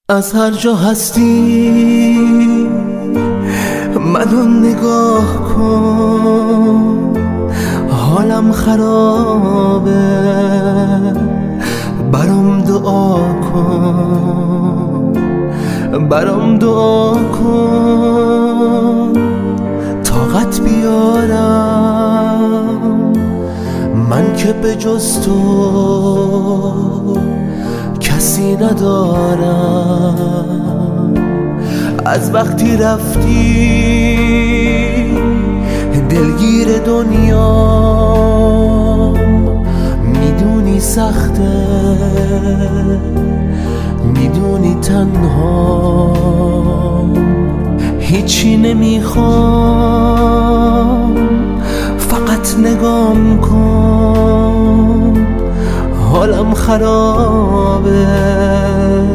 از هر جا هستی منو نگاه کن، حالم خرابه، برام دعا کن، برام دعا کن، طاقت بیارم من که به جز تو کسی ندارم. از وقتی رفتی دلگیر دنیا، میدونی سخته، میدونی تنها، هیچی نمیخوام، فقط نگام کن، حالم خرابه،